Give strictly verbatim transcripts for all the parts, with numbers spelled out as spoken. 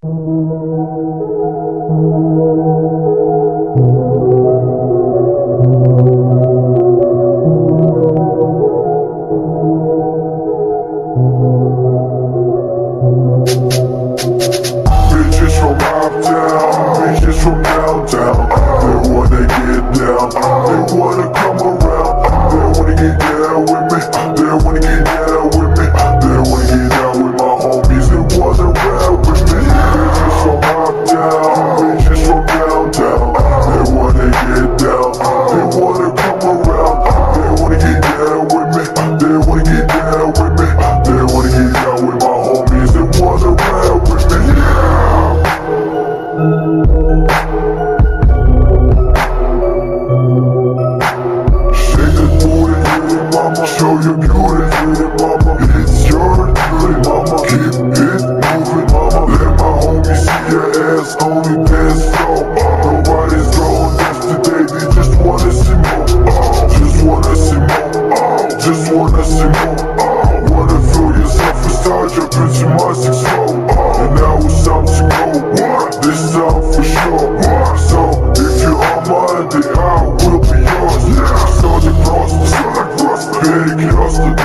Bitches from uptown, bitches from downtown. They wanna get down, they wanna come around. They wanna get down with me, they wanna get down with me. They wanna get down with my homies, they wanna rap with me. Bitches from uptown, bitches from downtown. They wanna get down, they wanna come around. They wanna get down with me, they wanna get down with me. They wanna get down with my homies, they wanna rap with me. Shake that booty, pretty mama. Show your beauty, pretty mama. It's your duty, mama. Keep it moving, mama. Let my homies see your ass on the dance floor. Nobody's going dance today, they just wanna see more. Just wanna see more. Just wanna see more. Wanna feel yourself inside your pretty much explode. And now it's time to go. This time for sure. So if you are mine, then I will be yours. So the cross, перекресток,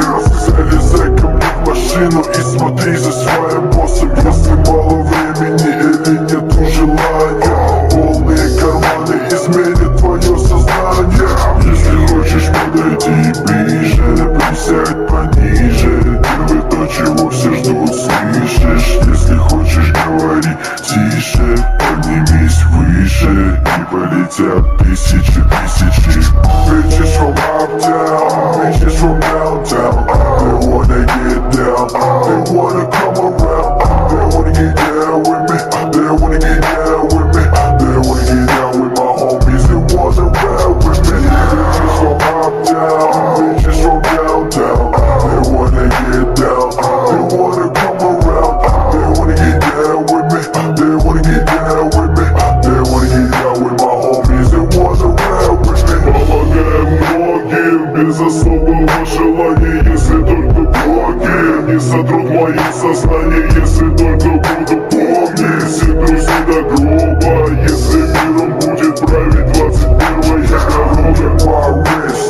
залезай-ка мне в машину и смотри за своим боссом. Если мало времени или нету желания, полные карманы изменят твое сознание. Если хочешь подойти ближе, присядь пониже. Делай то, чего все ждут, слышишь? Если хочешь говорить тише, поднимись выше, и полетят тысячи тысячи. Bitches from uptown, bitches from downtown. They wanna get down, they wanna come around. They wanna get down with me, they wanna get down with me. They wanna get down with my homies, they wanna rap with me. Bitches from uptown, bitches from downtown. They wanna get down, they wanna come around. They wanna get down with me, they wanna get down with me. They wanna get down with my homies, they wanna rap with me. Помогаем многим, без особого желания, если только боги не сотрут мои сознания, если только буду помнить и друзей до гроба, если миром будет править двадцать первая дорога.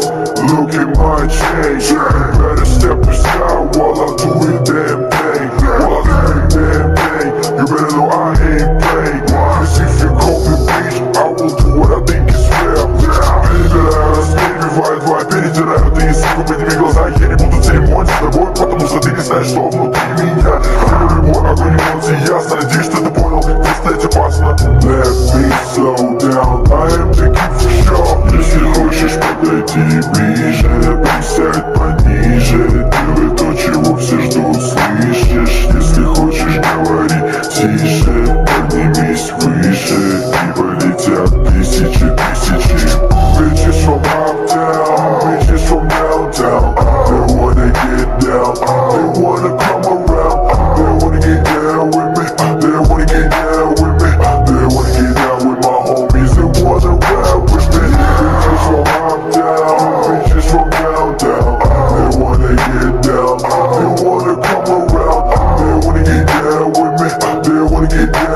Look at my change, better step aside while I do it damn thing. While I do it damn thing, you better know I ain't playing. Cause if you call me bitch, I will do what I think is fair. Перебираю, перебиваю два, перетираю, ты и сука, подними глаза. Я не буду церемонить с тобой, потому что ты не знаешь, что внутри меня. Ты любой огонь эмоций, ясно, надеюсь, что ты понял, ты стать опасно. Let me slow down, I am the king for sure. Если хочешь подойти ближе, присядь пониже. Делай то, чего все ждут, слышишь? Если хочешь говорить тише, поднимись выше, и полетят тысячи тысячи. Bitches from uptown, bitches from downtown. They wanna get down, they wanna come around. They wanna get down with me, they wanna get down with me. They wanna get down with my homies, they wanna rap with me. Bitches from uptown, bitches from downtown. They wanna get down, they wanna come around. They wanna get down with me, they wanna get down.